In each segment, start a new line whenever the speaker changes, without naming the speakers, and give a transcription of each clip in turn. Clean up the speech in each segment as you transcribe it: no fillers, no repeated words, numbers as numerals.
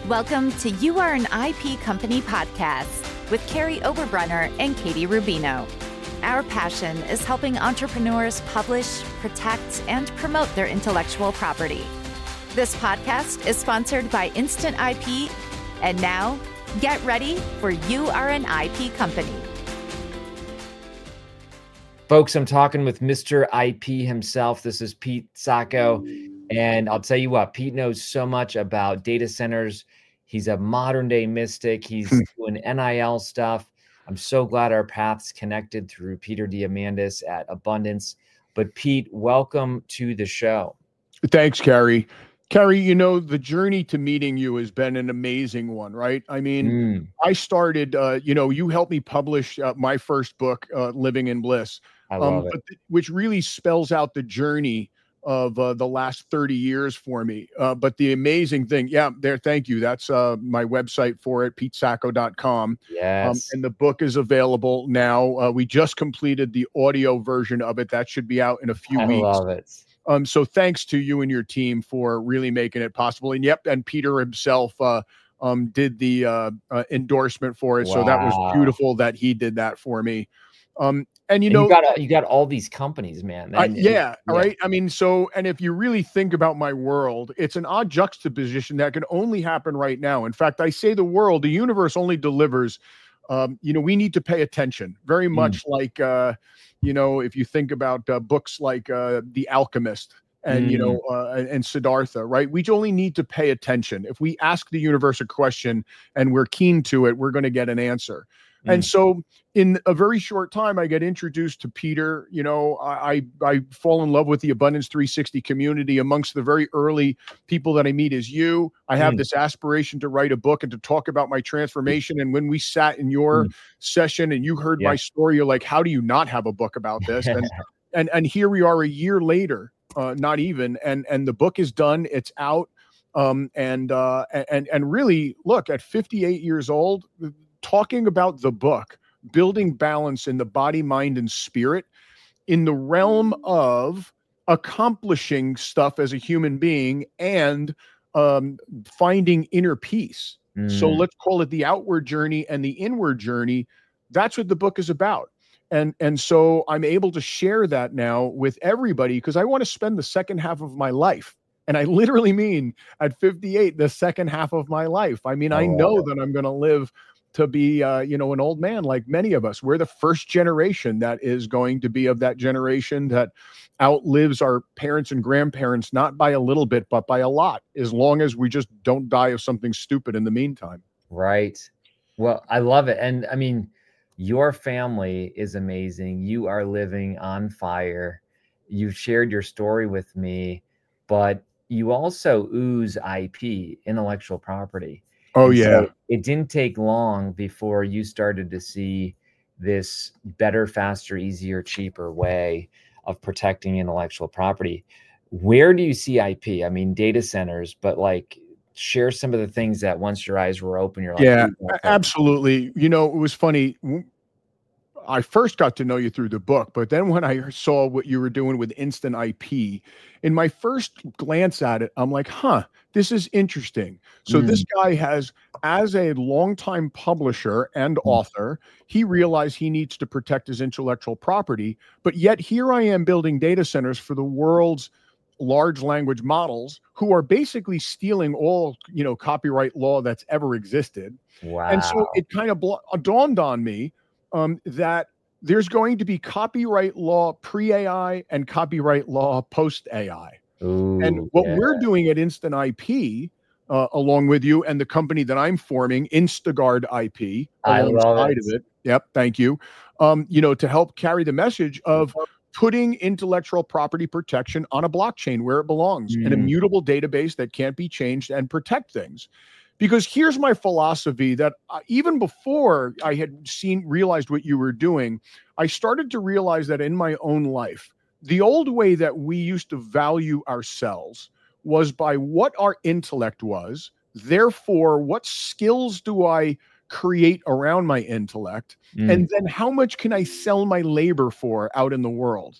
Welcome to You Are an IP Company podcast with Carrie Oberbrunner and Katie Rubino. Our passion is helping entrepreneurs publish, protect, and promote their intellectual property. This podcast is sponsored by Instant IP, and now get ready for You Are an IP Company.
Folks, I'm talking with Mr. IP himself. This is Pete Sacco. And I'll tell you what, Pete knows so much about data centers. He's a modern day mystic. He's doing NIL stuff. I'm so glad our paths connected through Peter Diamandis at Abundance. But Pete, welcome to the show.
Thanks, Carrie. Carrie, you know, the journey to meeting you has been an amazing one, right? I mean, I started, you helped me publish my first book, Living in Bliss.
I love it.
Which really spells out the journey of the last 30 years for me. But the amazing thing, thank you. That's my website for it, petesacco.com.
Yes.
And the book is available now. We just completed the audio version of it. That should be out in a few weeks.
I love it.
So thanks to you and your team for really making it possible. And Peter himself did the endorsement for it. Wow. So that was beautiful that he did that for me. And you
got all these companies, man.
Right. I mean, and if you really think about my world, it's an odd juxtaposition that can only happen right now. In fact, I say the universe only delivers. We need to pay attention very much like, if you think about books like The Alchemist and, and Siddhartha, right? We only need to pay attention. If we ask the universe a question and we're keen to it, we're going to get an answer. And so in a very short time, I get introduced to Peter. I fall in love with the Abundance 360 community. Amongst the very early people that I meet is you. I have this aspiration to write a book and to talk about my transformation. And when we sat in your session and you heard my story, you're like, how do you not have a book about this? And here we are a year later, not even. And the book is done. It's out. And really, look, at 58 years old, talking about the book, building balance in the body, mind, and spirit in the realm of accomplishing stuff as a human being and finding inner peace. So let's call it the outward journey and the inward journey. That's what the book is about. And so I'm able to share that now with everybody because I want to spend the second half of my life. And I literally mean at 58, the second half of my life. I mean, I know that I'm going to live to be, an old man like many of us. We're the first generation that is going to be of that generation that outlives our parents and grandparents, not by a little bit, but by a lot, as long as we just don't die of something stupid in the meantime.
Right. Well, I love it. And I mean, your family is amazing. You are living on fire. You've shared your story with me, but you also ooze IP, intellectual property.
Oh, yeah.
So it didn't take long before you started to see this better, faster, easier, cheaper way of protecting intellectual property. Where do you see IP? I mean, data centers, but share some of the things that once your eyes were open, you're like,
yeah, absolutely. It was funny. I first got to know you through the book, but then when I saw what you were doing with Instant IP, in my first glance at it, I'm like, this is interesting. So this guy has, as a longtime publisher and author, he realized he needs to protect his intellectual property. But yet here I am building data centers for the world's large language models who are basically stealing all, copyright law that's ever existed.
Wow.
And so it kind of dawned on me that there's going to be copyright law pre-AI and copyright law post-AI. And what we're doing at Instant IP, along with you and the company that I'm forming, Instaguard IP, alongside of it. Yep, thank you. To help carry the message of putting intellectual property protection on a blockchain where it belongs, an immutable database that can't be changed and protect things. Because here's my philosophy that even before I had realized what you were doing, I started to realize that in my own life, the old way that we used to value ourselves was by what our intellect was. Therefore, what skills do I create around my intellect? And then how much can I sell my labor for out in the world?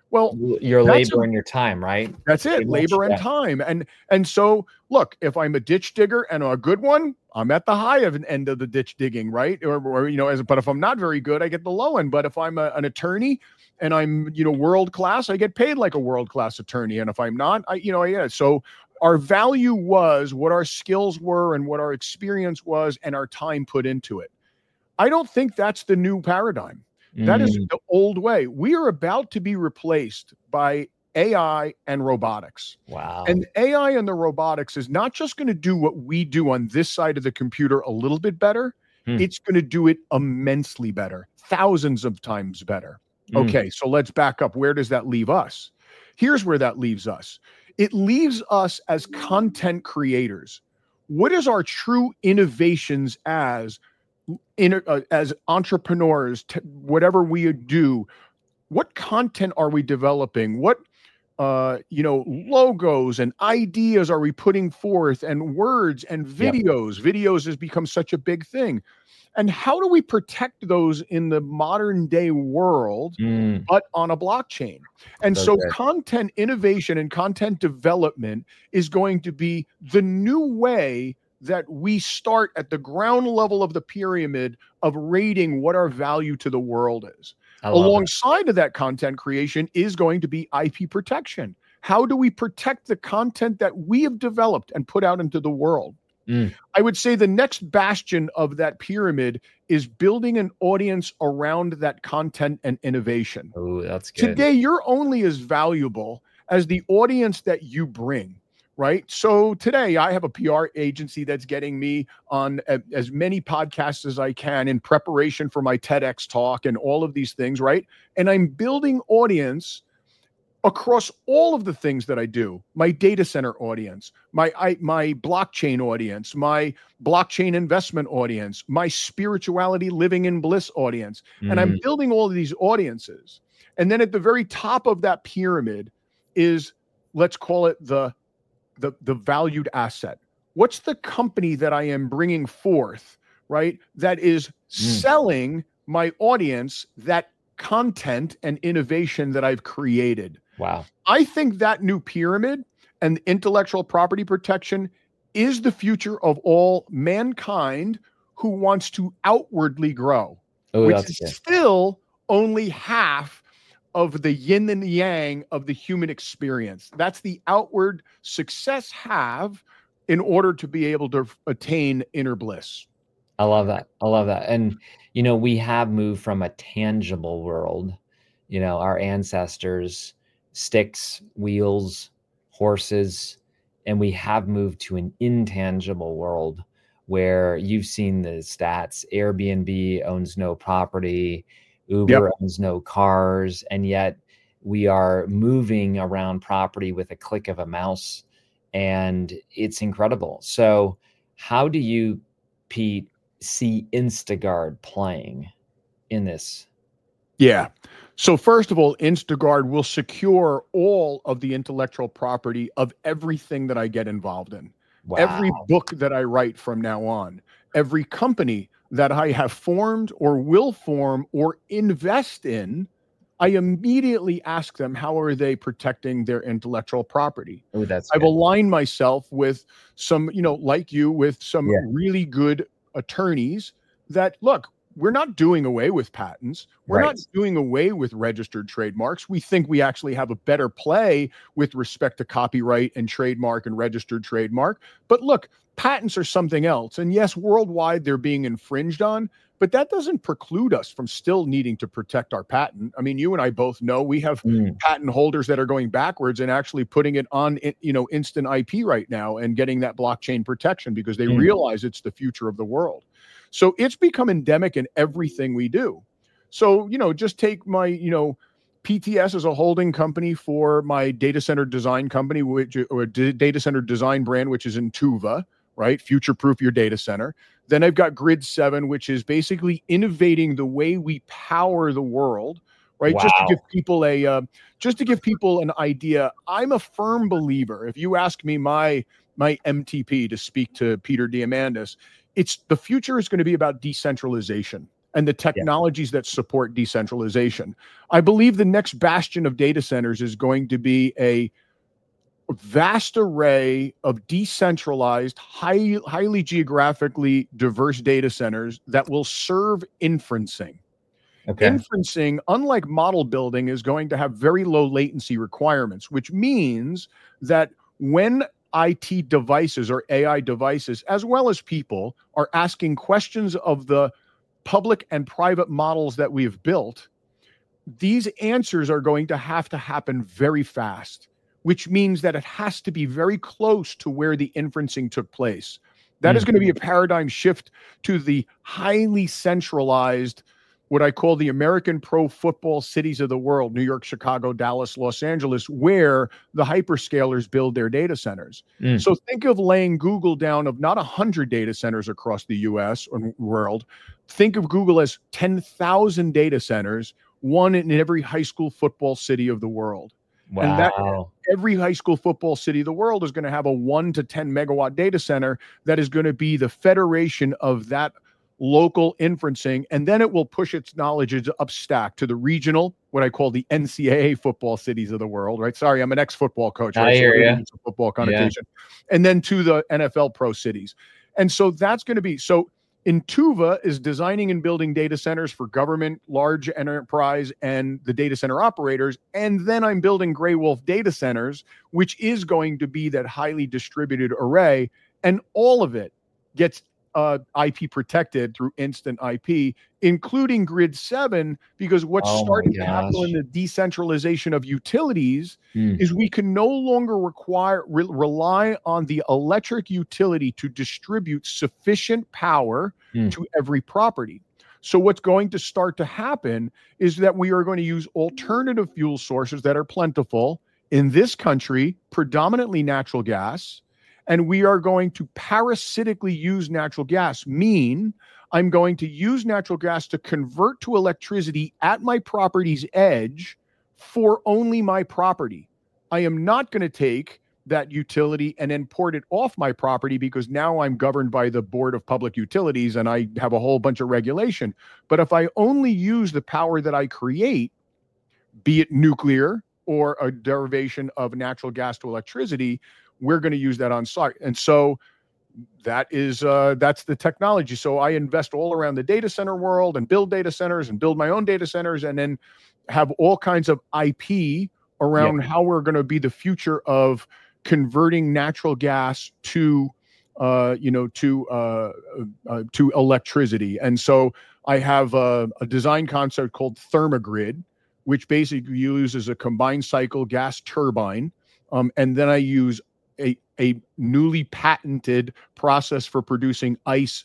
Well,
your
that's
labor and your time, right?
That's it.
Pretty much,
Labor and
yeah.
time. And so look, if I'm a ditch digger and a good one, I'm at the high of an end of the ditch digging, right? Or but if I'm not very good, I get the low end. But if I'm an attorney and I'm, world class, I get paid like a world class attorney. And if I'm not, so our value was what our skills were and what our experience was and our time put into it. I don't think that's the new paradigm. That is the old way. We are about to be replaced by AI and robotics.
Wow.
And AI and the robotics is not just going to do what we do on this side of the computer a little bit better. It's going to do it immensely better, thousands of times better. Okay, so let's back up. Where does that leave us? Here's where that leaves us. It leaves us as content creators. What is our true innovations as entrepreneurs, whatever we do? What content are we developing? What logos and ideas are we putting forth, and words and videos? Yep. Videos has become such a big thing. And how do we protect those in the modern day world, but on a blockchain? And so content innovation and content development is going to be the new way that we start at the ground level of the pyramid of rating what our value to the world is. Alongside of that content creation is going to be IP protection. How do we protect the content that we have developed and put out into the world? I would say the next bastion of that pyramid is building an audience around that content and innovation.
Oh, that's good.
Today, you're only as valuable as the audience that you bring. Right. So today I have a PR agency that's getting me on as many podcasts as I can in preparation for my TEDx talk and all of these things. Right. And I'm building audience across all of the things that I do. My data center audience, my blockchain audience, my blockchain investment audience, my spirituality living in bliss audience. And I'm building all of these audiences. And then at the very top of that pyramid is, let's call it the valued asset. What's the company that I am bringing forth, right? That is selling my audience that content and innovation that I've created.
Wow.
I think that new pyramid and intellectual property protection is the future of all mankind who wants to outwardly grow, which is still only half of the yin and the yang of the human experience. That's the outward success have in order to be able to attain inner bliss.
I love that. And, we have moved from a tangible world, our ancestors, sticks, wheels, horses, and we have moved to an intangible world where you've seen the stats. Airbnb owns no property. Uber owns no cars, and yet we are moving around property with a click of a mouse, and it's incredible. So how do you, Pete, see Instaguard playing in this?
Yeah. So first of all, Instaguard will secure all of the intellectual property of everything that I get involved in. Wow. Every book that I write from now on, every company that I have formed or will form or invest in, I immediately ask them, how are they protecting their intellectual property?
Oh, that's
I've
good.
aligned myself with some, like you, with some really good attorneys that, look, we're not doing away with patents. We're not doing away with registered trademarks. We think we actually have a better play with respect to copyright and trademark and registered trademark. But look, patents are something else. And yes, worldwide they're being infringed on, but that doesn't preclude us from still needing to protect our patent. I mean, you and I both know we have patent holders that are going backwards and actually putting it on, instant IP right now and getting that blockchain protection because they realize it's the future of the world. So it's become endemic in everything we do. So, just take my, PTS as a holding company for my data center design company, or data center design brand, which is Intuva, right? Future-proof your data center. Then I've got Grid 7, which is basically innovating the way we power the world, right? Wow. Just to give people an idea, I'm a firm believer. If you ask me my MTP to speak to Peter Diamandis, the future is going to be about decentralization. and the technologies that support decentralization. I believe the next bastion of data centers is going to be a vast array of decentralized, highly geographically diverse data centers that will serve inferencing.
Okay.
Inferencing, unlike model building, is going to have very low latency requirements, which means that when IT devices or AI devices, as well as people, are asking questions of the public and private models that we've built, these answers are going to happen very fast, which means that it has to be very close to where the inferencing took place. That is going to be a paradigm shift to the highly centralized, what I call the American pro football cities of the world, New York, Chicago, Dallas, Los Angeles, where the hyperscalers build their data centers. So think of laying Google down of not 100 data centers across the US or world. Think of Google as 10,000 data centers, one in every high school football city of the world.
Wow.
And that every high school football city of the world is going to have a 1 to 10 megawatt data center that is going to be the federation of that local inferencing, and then it will push its knowledge up stack to the regional, what I call the NCAA football cities of the world, right? Sorry, I'm an ex-football coach. Right?
I hear you.
It's a football connotation. Yeah. And then to the NFL pro cities. And so that's going to be, so Intuva is designing and building data centers for government, large enterprise, and the data center operators. And then I'm building Gray Wolf data centers, which is going to be that highly distributed array. And all of it gets IP protected through instant IP, including Grid 7, because what's starting to happen in the decentralization of utilities is we can no longer rely on the electric utility to distribute sufficient power to every property. So what's going to start to happen is that we are going to use alternative fuel sources that are plentiful in this country, predominantly natural gas. And we are going to parasitically use natural gas, I'm going to use natural gas to convert to electricity at my property's edge for only my property. I am not going to take that utility and then port it off my property, because now I'm governed by the Board of Public Utilities and I have a whole bunch of regulation. But if I only use the power that I create, be it nuclear or a derivation of natural gas to electricity, we're going to use that on site. And so that's the technology. So I invest all around the data center world and build data centers and build my own data centers, and then have all kinds of IP around how we're going to be the future of converting natural gas to electricity. And so I have a design concept called Thermogrid, which basically uses a combined cycle gas turbine. And then I use a newly patented process for producing ice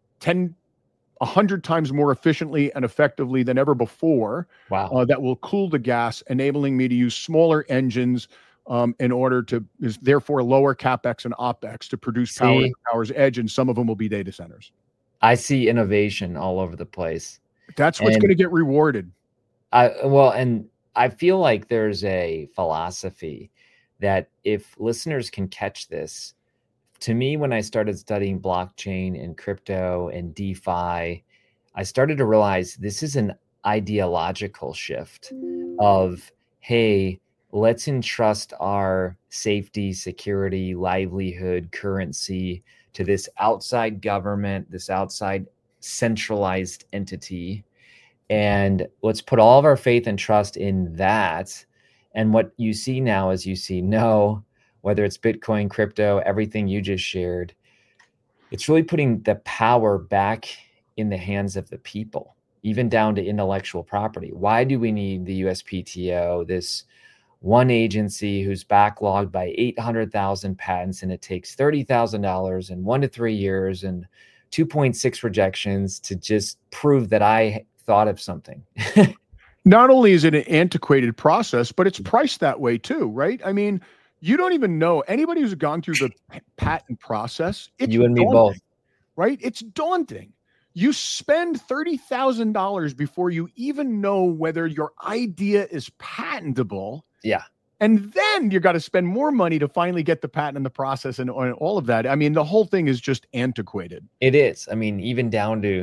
100 times more efficiently and effectively than ever before.
Wow.
That will cool the gas, enabling me to use smaller engines in order to, therefore, lower CapEx and OpEx to produce power at the power's edge, and some of them will be data centers.
I see innovation all over the place.
That's what's going to get rewarded.
And I feel like there's a philosophy that if listeners can catch this, to me, when I started studying blockchain and crypto and DeFi, I started to realize this is an ideological shift of, hey, let's entrust our safety, security, livelihood, currency to this outside government, this outside centralized entity. And let's put all of our faith and trust in that. And what you see now is whether it's Bitcoin, crypto, everything you just shared, it's really putting the power back in the hands of the people, even down to intellectual property. Why do we need the USPTO, this one agency who's backlogged by 800,000 patents, and it takes $30,000 in 1 to 3 years and 2.6 rejections to just prove that I thought of something?
Not only is it an antiquated process, but it's priced that way too, right? I mean, you don't even know, anybody who's gone through the patent process, it's
you and me
daunting,
both,
right? It's daunting. You spend $30,000 before you even know whether your idea is patentable.
Yeah.
And then you got to spend more money to finally get the patent in the process and all of that. I mean, the whole thing is just antiquated.
It is. I mean, even down to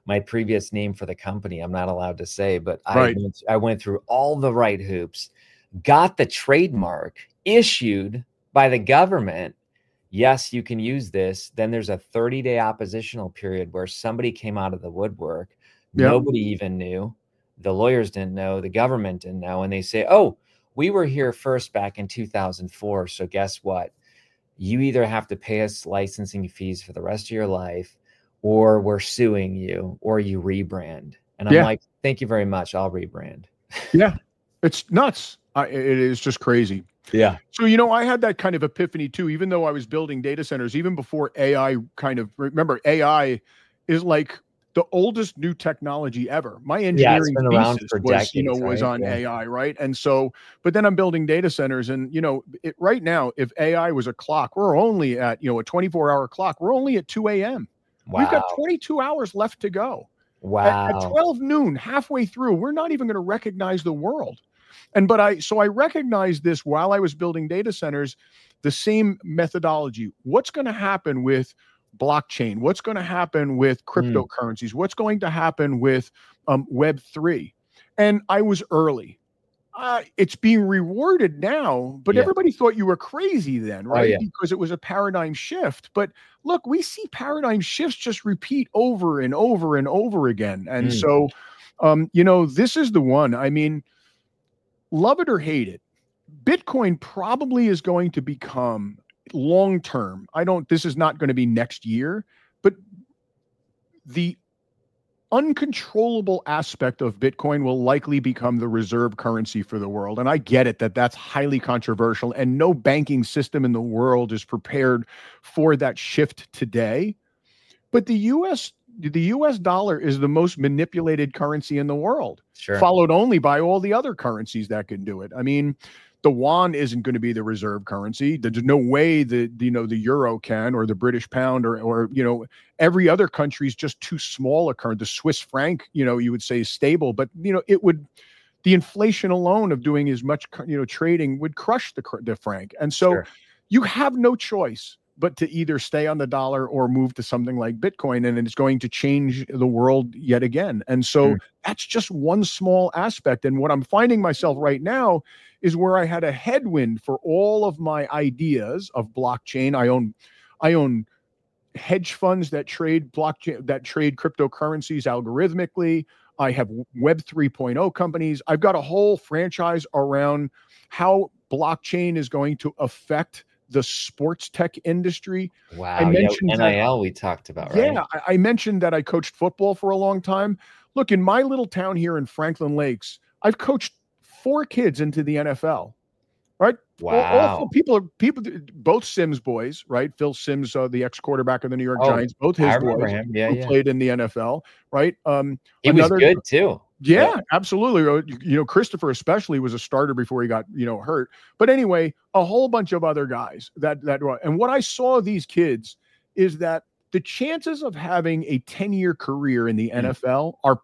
my previous name for the company. I'm not allowed to say, but
Right.
I went through all the right hoops, got the trademark issued by the government. Yes, you can use this. Then there's a 30-day oppositional period where somebody came out of the woodwork.
Yep.
Nobody even knew. The lawyers didn't know. The government didn't know. And they say, oh, we were here first back in 2004. So guess what? You either have to pay us licensing fees for the rest of your life, or we're suing you, or you rebrand. And I'm like, thank you very much. I'll rebrand.
Yeah. It's nuts. It is just crazy.
Yeah.
So, I had that kind of epiphany too, even though I was building data centers, even before AI remember, AI is like the oldest new technology ever. My engineering
been around
thesis
for
was,
decades,
was
right?
on AI, right? And so, but then I'm building data centers and, right now, if AI was a clock, we're only at, a 24-hour clock. We're only at 2 a.m.
Wow.
We've got 22 hours left to go.
Wow.
At 12 noon, halfway through, we're not even going to recognize the world. So I recognized this while I was building data centers, the same methodology. What's going to happen with blockchain? What's going to happen with cryptocurrencies? What's going to happen with Web3? And I was early. It's being rewarded now, but everybody thought you were crazy then, right? Because it was a paradigm shift. But look, we see paradigm shifts just repeat over and over and over again. And so, this is the one. I mean, love it or hate it, Bitcoin probably is going to become long-term. This is not going to be next year, but the uncontrollable aspect of Bitcoin will likely become the reserve currency for the world. And I get it that that's highly controversial and no banking system in the world is prepared for that shift today. But the US dollar is the most manipulated currency in the world, followed only by all the other currencies that can do it. I mean, the yuan isn't going to be the reserve currency. There's no way that, the euro can, or the British pound, or every other country is just too small a currency. The Swiss franc, you would say is stable, but, the inflation alone of doing as much, trading would crush the franc. And so you have no choice but to either stay on the dollar or move to something like Bitcoin, and it's going to change the world yet again. And so that's just one small aspect. And what I'm finding myself right now is where I had a headwind for all of my ideas of blockchain. I own hedge funds that trade blockchain, that trade cryptocurrencies algorithmically. I have Web 3.0 companies. I've got a whole franchise around how blockchain is going to affect the sports tech industry.
Wow. I mentioned NIL we talked about, right?
Yeah. I mentioned that I coached football for a long time. Look, in my little town here in Franklin Lakes, I've coached 4 kids into the NFL, right?
Wow.
All people, both Sims boys, right? Phil Sims, the ex-quarterback of the New York Giants, both his boys who played in the NFL, right?
He was good too.
Yeah, absolutely. Christopher especially was a starter before he got, hurt. But anyway, a whole bunch of other guys and what I saw these kids is that the chances of having a 10-year career in the NFL are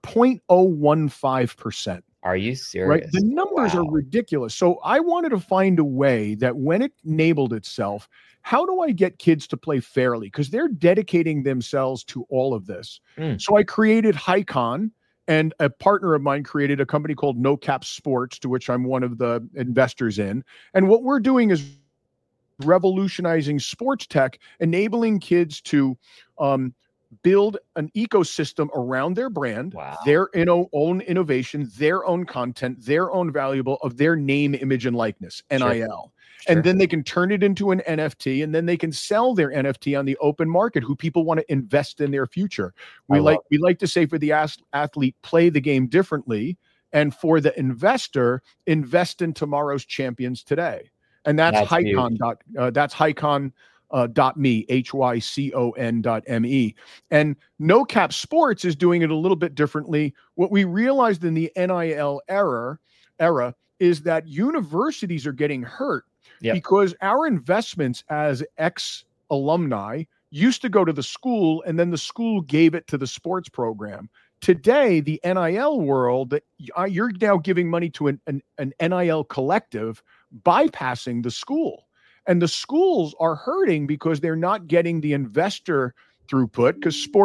0.015%.
Are you serious?
Right? The numbers are ridiculous. So I wanted to find a way that when it enabled itself, how do I get kids to play fairly? Because they're dedicating themselves to all of this. So I created HighCon. And a partner of mine created a company called No Cap Sports, to which I'm one of the investors in. And what we're doing is revolutionizing sports tech, enabling kids to build an ecosystem around their brand, their own innovation, their own content, their own valuable of their name, image, and likeness, NIL. And then they can turn it into an NFT, and then they can sell their NFT on the open market who people want to invest in their future. We like to say for the athlete, play the game differently. And for the investor, invest in tomorrow's champions today. And that's HighCon. That's HighCon.me, HYCON.me. And No Cap Sports is doing it a little bit differently. What we realized in the NIL era is that universities are getting hurt because our investments as ex-alumni used to go to the school, and then the school gave it to the sports program. Today, the NIL world, you're now giving money to an NIL collective, bypassing the school. And the schools are hurting because they're not getting the investor throughput, because sports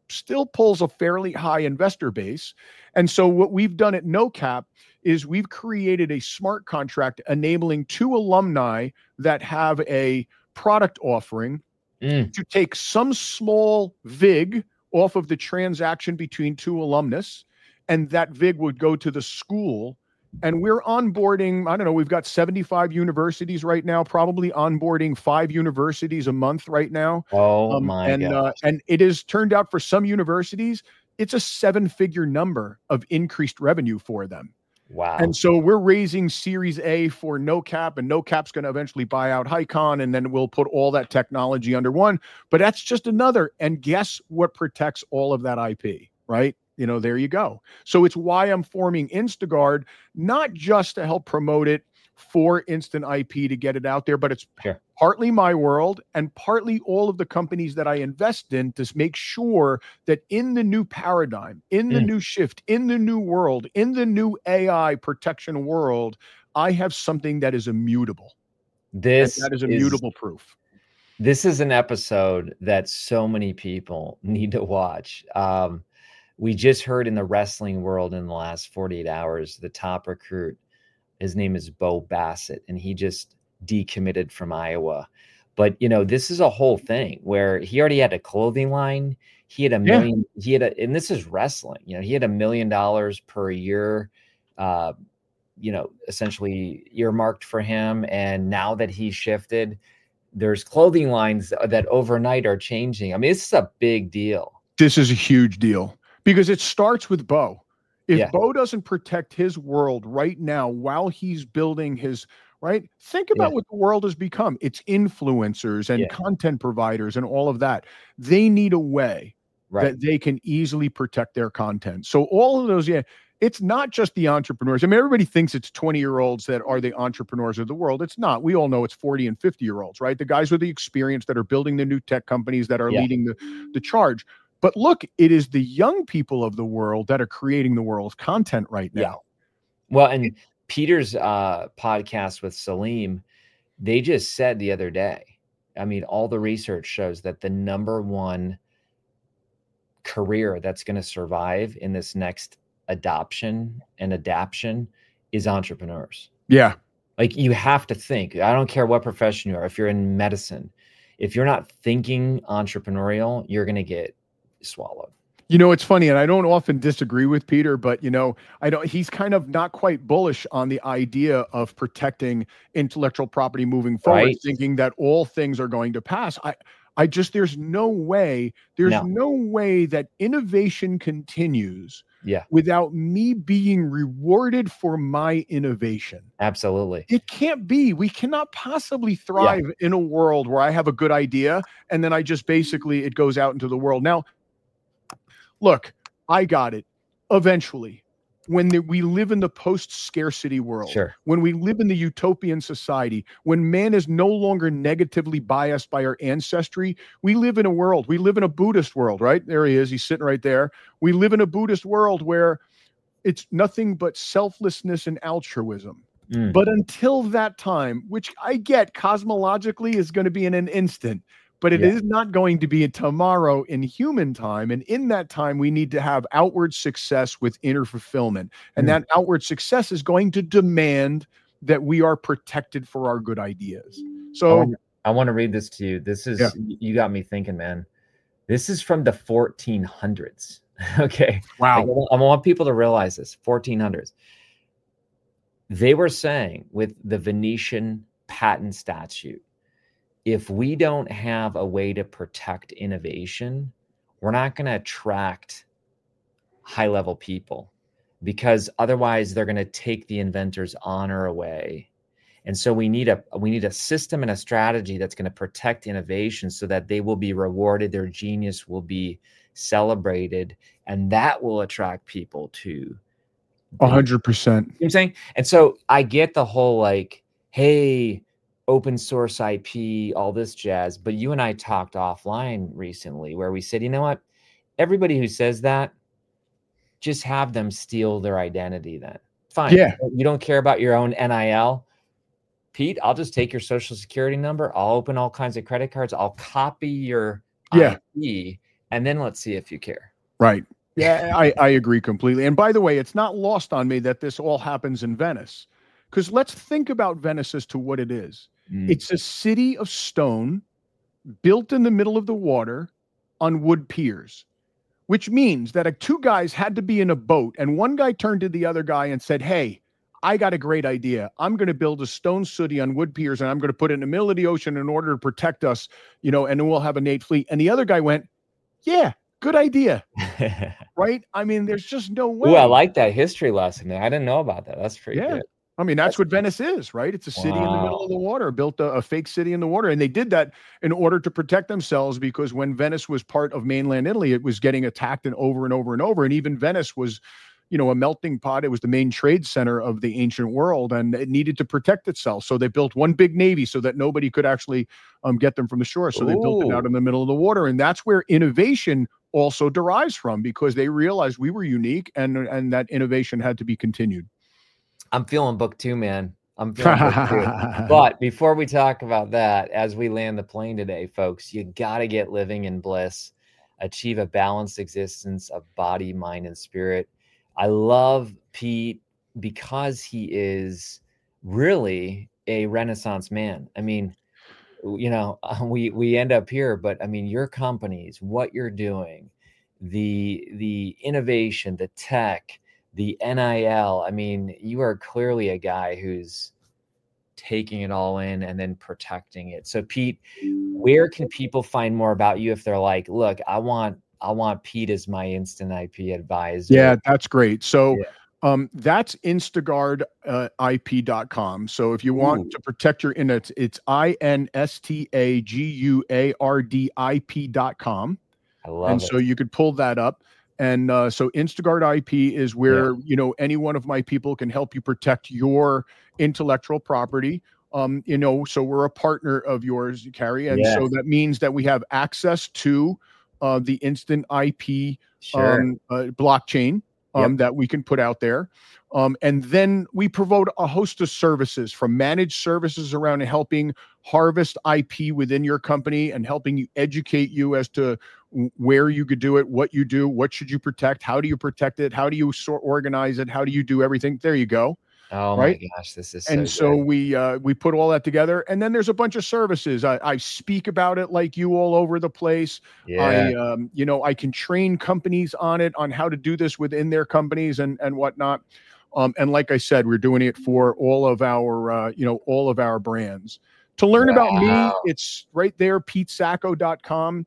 still pulls a fairly high investor base. And so what we've done at NoCap is we've created a smart contract enabling 2 alumni that have a product offering to take some small VIG off of the transaction between 2 alumnus, and that VIG would go to the school. And we're onboarding, I don't know, we've got 75 universities right now, probably onboarding 5 universities a month right now.
Oh my God.
And it has turned out for some universities, it's a 7-figure number of increased revenue for them.
Wow.
And so we're raising Series A for NoCap, and NoCap's going to eventually buy out HighCon, and then we'll put all that technology under one. But that's just another. And guess what protects all of that IP, right? There you go. So it's why I'm forming Instaguard, not just to help promote it for Instant IP to get it out there, but it's partly my world and partly all of the companies that I invest in to make sure that in the new paradigm, in the new shift, in the new world, in the new AI protection world, I have something that is immutable. That is immutable proof.
This is an episode that so many people need to watch. We just heard in the wrestling world in the last 48 hours, the top recruit, his name is Bo Bassett, and he just decommitted from Iowa. But, this is a whole thing where he already had a clothing line. He had $1 million, and this is wrestling, he had $1 million per year, essentially earmarked for him. And now that he's shifted, there's clothing lines that overnight are changing. I mean, this is a big deal.
This is a huge deal because it starts with Bo. If Bo doesn't protect his world right now while he's building his, right? Think about what the world has become. It's influencers and content providers and all of that. They need a way that they can easily protect their content. So all of those, it's not just the entrepreneurs. I mean, everybody thinks it's 20-year-olds that are the entrepreneurs of the world. It's not. We all know it's 40 and 50-year-olds, right? The guys with the experience that are building the new tech companies that are leading the charge. But look, it is the young people of the world that are creating the world's content right now.
Yeah. Well, and Peter's podcast with Salim, they just said the other day, I mean, all the research shows that the number one career that's going to survive in this next adoption and adaption is entrepreneurs.
Yeah.
Like, you have to think. I don't care what profession you are. If you're in medicine, if you're not thinking entrepreneurial, you're going to get swallowed.
It's funny, and I don't often disagree with Peter, but he's kind of not quite bullish on the idea of protecting intellectual property moving forward, thinking that all things are going to pass. There's no way that innovation continues without me being rewarded for my innovation.
Absolutely.
It can't be. We cannot possibly thrive in a world where I have a good idea and then I just basically, it goes out into the world. Now, look, I got it. Eventually, when we live in the post-scarcity world, when we live in the utopian society, when man is no longer negatively biased by our ancestry, we live in a Buddhist world, right? There he is. He's sitting right there. We live in a Buddhist world where it's nothing but selflessness and altruism. But until that time, which I get cosmologically is going to be in an instant, but it is not going to be a tomorrow in human time. And in that time, we need to have outward success with inner fulfillment. And that outward success is going to demand that we are protected for our good ideas. So
I want to read this to you. This is, you got me thinking, man. This is from the 1400s. Okay.
Wow.
I want people to realize this. 1400s. They were saying with the Venetian patent statute, if we don't have a way to protect innovation, we're not going to attract high-level people, because otherwise they're going to take the inventor's honor away. And so we need a system and a strategy that's going to protect innovation so that they will be rewarded, their genius will be celebrated, and that will attract people to
100%.
You know what I'm saying? And so I get the whole like, hey, open source IP, all this jazz. But you and I talked offline recently where we said, you know what? Everybody who says that, just have them steal their identity then. Fine.
Yeah.
You don't care about your own NIL. Pete, I'll just take your social security number. I'll open all kinds of credit cards. I'll copy your IP and then let's see if you care.
Right. Yeah, I agree completely. And by the way, it's not lost on me that this all happens in Venice, because let's think about Venice as to what it is. It's a city of stone built in the middle of the water on wood piers, which means that two guys had to be in a boat, and one guy turned to the other guy and said, "Hey, I got a great idea. I'm going to build a stone city on wood piers, and I'm going to put it in the middle of the ocean in order to protect us, and then we'll have a Nate fleet." And the other guy went, "Yeah, good idea." Right? I mean, there's just no way.
Ooh, I like that history lesson. I didn't know about that. That's pretty good.
I mean, that's what Venice is, right? It's a city in the middle of the water, built a fake city in the water. And they did that in order to protect themselves, because when Venice was part of mainland Italy, it was getting attacked and over and over and over. And even Venice was, a melting pot. It was the main trade center of the ancient world, and it needed to protect itself. So they built one big navy so that nobody could actually get them from the shore. So they built it out in the middle of the water. And that's where innovation also derives from, because they realized we were unique, and that innovation had to be continued.
I'm feeling book 2, man. I'm feeling book 2. But before we talk about that, as we land the plane today, folks, you got to get living in bliss, achieve a balanced existence of body, mind, and spirit. I love Pete because he is really a Renaissance man. I mean, we end up here, but I mean, your companies, what you're doing, the innovation, the tech, the NIL. I mean, you are clearly a guy who's taking it all in and then protecting it. So Pete, where can people find more about you if they're like, look, I want Pete as my instant IP advisor?
Yeah, that's great. So that's instaguardip.com. So if you want to protect your internet, it's instaguardip.com.
I love it.
So you could pull that up. And so Instaguard IP is where, any one of my people can help you protect your intellectual property. So we're a partner of yours, Carrie. And so that means that we have access to the instant IP blockchain that we can put out there. And then we provide a host of services, from managed services around helping harvest IP within your company and helping you educate you as to where you could do it, what you do, what should you protect, how do you protect it, how do you organize it, how do you do everything. There you go.
Oh my gosh, this is
so we put all that together, and then there's a bunch of services. I speak about it like you all over the place. I can train companies on it, on how to do this within their companies and whatnot. And like I said, we're doing it for all of our brands. To learn about me, it's right there, PeteSacco.com.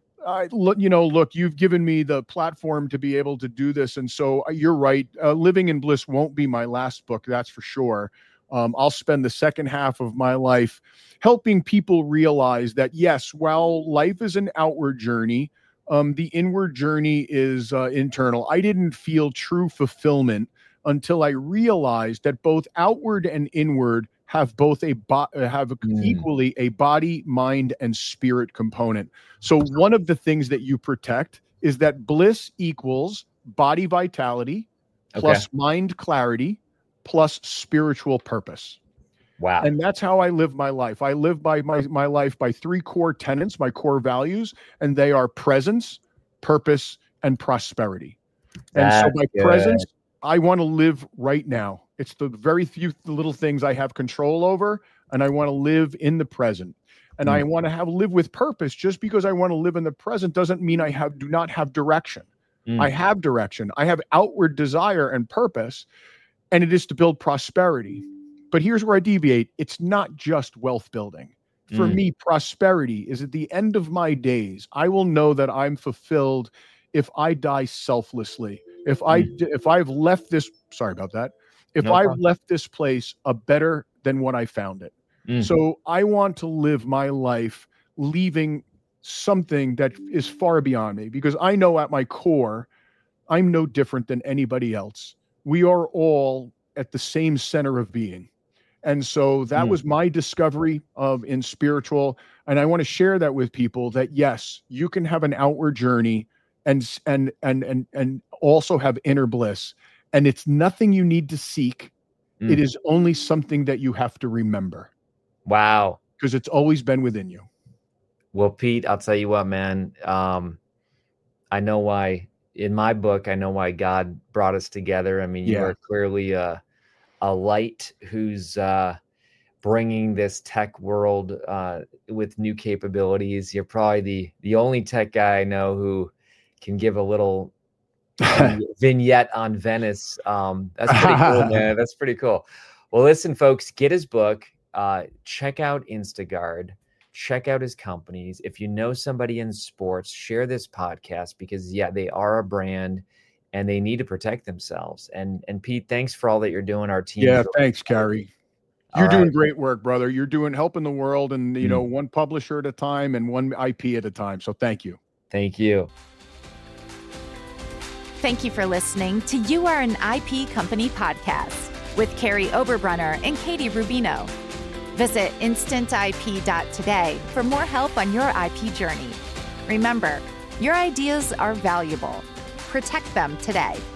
Look, you've given me the platform to be able to do this. And so you're right. Living in Bliss won't be my last book. That's for sure. I'll spend the second half of my life helping people realize that, yes, while life is an outward journey, the inward journey is internal. I didn't feel true fulfillment until I realized that both outward and inward have both equally a body, mind, and spirit component. So one of the things that you protect is that bliss equals body vitality plus mind clarity plus spiritual purpose.
Wow.
And that's how I live my life. I live by my life by 3 core tenets, my core values, and they are presence, purpose, and prosperity. And so by presence, I want to live right now. It's the very few little things I have control over, and I want to live in the present. And I want to live with purpose. Just because I want to live in the present doesn't mean I do not have direction. I have direction. I have outward desire and purpose, and it is to build prosperity. But here's where I deviate. It's not just wealth building. For me, prosperity is at the end of my days. I will know that I'm fulfilled if I die selflessly. If I've left this, sorry about that. If I've left this place better than when I found it. So I want to live my life leaving something that is far beyond me, because I know at my core, I'm no different than anybody else. We are all at the same center of being. And so that was my discovery in spiritual. And I want to share that with people, that yes, you can have an outward journey and also have inner bliss. And it's nothing you need to seek. It is only something that you have to remember. Because it's always been within you.
Well, Pete, I'll tell you what, man. I know why. In my book, I know why God brought us together. I mean, you are clearly a light who's bringing this tech world with new capabilities. You're probably the only tech guy I know who can give a little vignette on Venice. That's pretty cool, man. That's pretty cool. Well, listen, folks, get his book. Check out Instaguard. Check out his companies. If you know somebody in sports, share this podcast because, they are a brand and they need to protect themselves. And Pete, thanks for all that you're doing. Our team.
Yeah, thanks, Carey. You're doing great work, brother. You're helping the world and, one publisher at a time and one IP at a time. So thank you.
Thank you.
Thank you for listening to You Are an IP Company podcast with Carey Oberbrunner and Katie Rubino. Visit instantip.today for more help on your IP journey. Remember, your ideas are valuable. Protect them today.